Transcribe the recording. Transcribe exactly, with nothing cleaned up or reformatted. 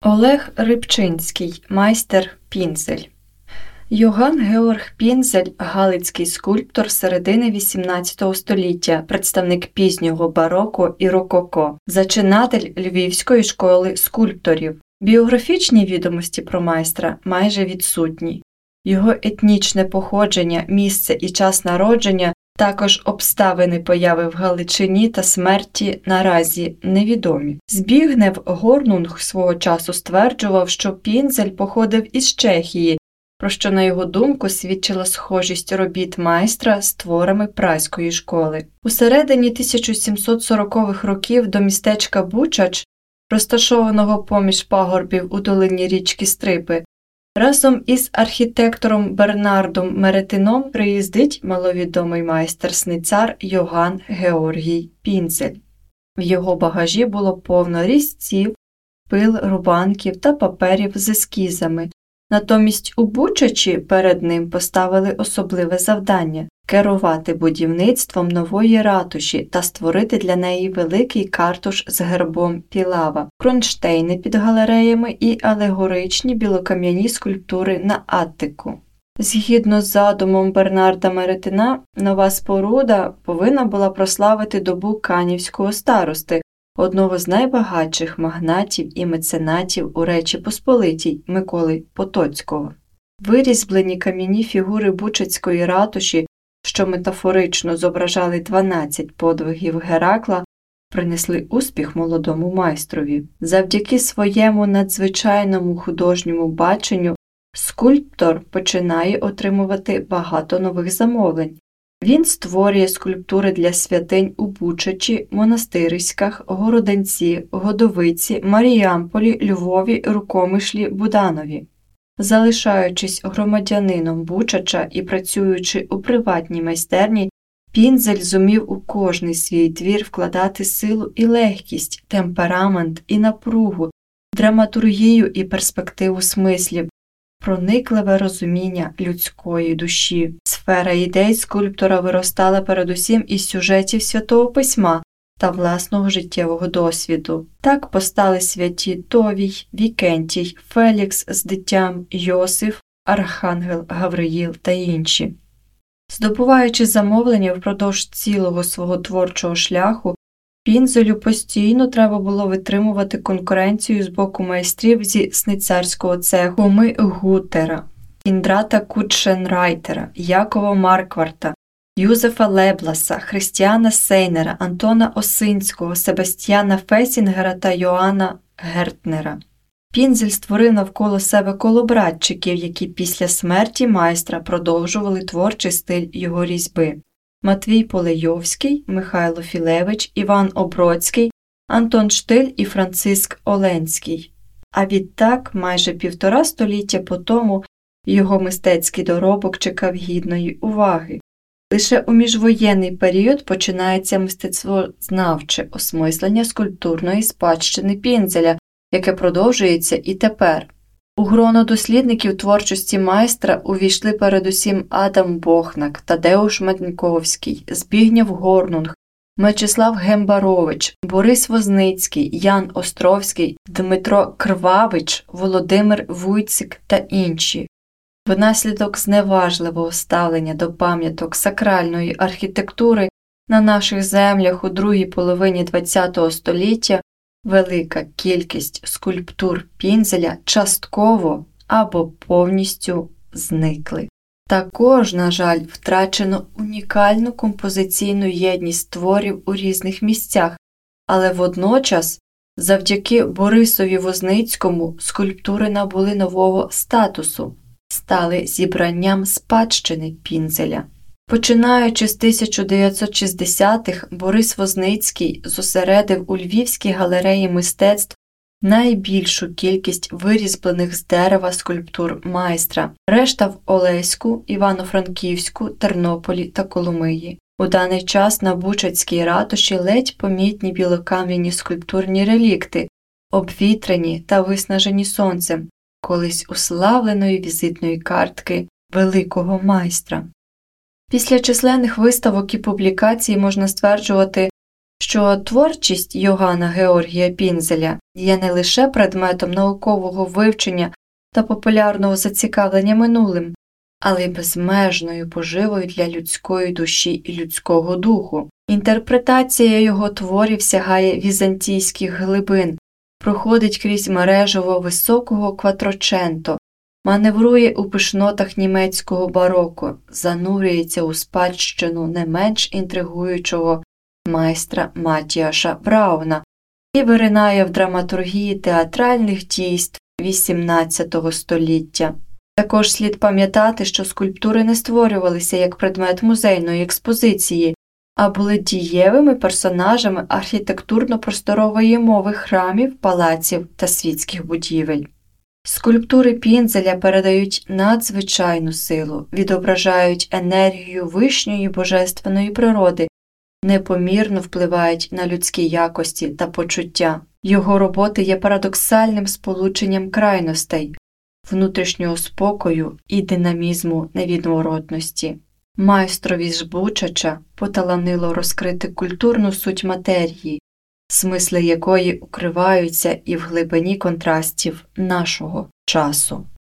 Олег Рибчинський, майстер Пінзель. Йоганн Георг Пінзель – галицький скульптор середини вісімнадцятого століття, представник пізнього бароко і рококо, зачинатель Львівської школи скульпторів. Біографічні відомості про майстра майже відсутні. Його етнічне походження, місце і час народження, також обставини появи в Галичині та смерті наразі невідомі. Збігнев Горнунг свого часу стверджував, що Пінзель походив із Чехії, про що, на його думку, свідчила схожість робіт майстра з творами празької школи. У середині тисяча сімсот сорокових років до містечка Бучач, розташованого поміж пагорбів у долині річки Стрипи, разом із архітектором Бернардом Меретином приїздить маловідомий майстер-сницар Йоганн Георгій Пінзель. В його багажі було повно різців, пил, рубанків та паперів з ескізами. Натомість у Бучачі перед ним поставили особливе завдання – керувати будівництвом нової ратуші та створити для неї великий картуш з гербом Пілава, кронштейни під галереями і алегоричні білокам'яні скульптури на аттику. Згідно з задумом Бернарда Меретина, нова споруда повинна була прославити добу канівського старости, одного з найбагатших магнатів і меценатів у Речі Посполитій Миколи Потоцького. Вирізблені кам'яні фігури Бучацької ратуші, що метафорично зображали дванадцять подвигів Геракла, принесли успіх молодому майстрові. Завдяки своєму надзвичайному художньому баченню скульптор починає отримувати багато нових замовлень. Він створює скульптури для святинь у Бучачі, Монастириськах, Городенці, Годовиці, Маріамполі, Львові, Рукомишлі, Буданові. Залишаючись громадянином Бучача і працюючи у приватній майстерні, Пінзель зумів у кожний свій твір вкладати силу і легкість, темперамент і напругу, драматургію і перспективу смислів, проникливе розуміння людської душі. Сфера ідей скульптора виростала передусім із сюжетів Святого Письма та власного життєвого досвіду. Так постали святі Товій, Вікентій, Фелікс з дитям, Йосиф, Архангел Гавриїл та інші. Здобуваючи замовлення впродовж цілого свого творчого шляху, Пінзелю постійно треба було витримувати конкуренцію з боку майстрів зі сницарського цеху Хоми Гутера, Кіндрата Кутшенрайтера, Якова Маркварта, Юзефа Лебласа, Христіана Сейнера, Антона Осинського, Себастьяна Фесінгера та Йоанна Гертнера. Пінзель створив навколо себе коло-братчиків, які після смерті майстра продовжували творчий стиль його різьби. Матвій Полейовський, Михайло Філевич, Іван Обродський, Антон Штиль і Франциск Оленський. А відтак, майже півтора століття по тому, його мистецький доробок чекав гідної уваги. Лише у міжвоєнний період починається мистецтвознавче осмислення скульптурної спадщини Пінзеля, яке продовжується і тепер. У гроно дослідників творчості майстра увійшли передусім Адам Бохнак, Тадеуш Маньковський, Збігнєв Горнунг, Мечислав Гембарович, Борис Возницький, Ян Островський, Дмитро Крвавич, Володимир Вуйцик та інші. Внаслідок зневажливого ставлення до пам'яток сакральної архітектури на наших землях у другій половині ХХ століття велика кількість скульптур Пінзеля частково або повністю зникли. Також, на жаль, втрачено унікальну композиційну єдність творів у різних місцях, але водночас, завдяки Борисові Возницькому, скульптури набули нового статусу, стали зібранням спадщини Пінзеля. Починаючи з тисяча дев'ятсот шістдесятих, Борис Возницький зосередив у Львівській галереї мистецтв найбільшу кількість вирізблених з дерева скульптур майстра, решта в Олеську, Івано-Франківську, Тернополі та Коломиї. У даний час на Бучацькій ратуші ледь помітні білокам'яні скульптурні релікти, обвітрені та виснажені сонцем, колись уславленої візитної картки великого майстра. Після численних виставок і публікацій можна стверджувати, що творчість Йоганна Георгія Пінзеля є не лише предметом наукового вивчення та популярного зацікавлення минулим, але й безмежною поживою для людської душі і людського духу. Інтерпретація його творів сягає візантійських глибин, проходить крізь мережево високого кватроченто, маневрує у пишнотах німецького бароко, занурюється у спадщину не менш інтригуючого майстра Матіаша Брауна і виринає в драматургії театральних дійств вісімнадцятого століття. Також слід пам'ятати, що скульптури не створювалися як предмет музейної експозиції, а були дієвими персонажами архітектурно-просторової мови храмів, палаців та світських будівель. Скульптури Пінзеля передають надзвичайну силу, відображають енергію вищої божественної природи, непомірно впливають на людські якості та почуття. Його роботи є парадоксальним сполученням крайностей, внутрішнього спокою і динамізму невідворотності. Майстрові ж Бучача поталанило розкрити культурну суть матерії, смисли якої укриваються і в глибині контрастів нашого часу.